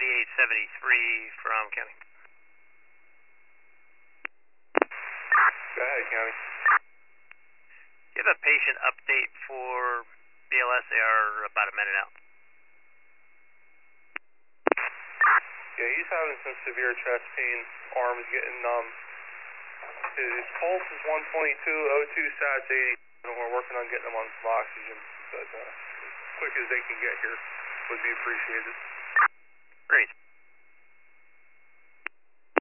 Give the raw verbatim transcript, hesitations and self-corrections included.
ninety-eight seventy-three from County. Go ahead, County. Do you have a patient update for B L S? They are about a minute out. Yeah, he's having some severe chest pain, arms getting numb. His pulse is one twenty-two, O two sats eighty, and we're working on getting him on some oxygen, but uh, as quick as they can get here would be appreciated. Great.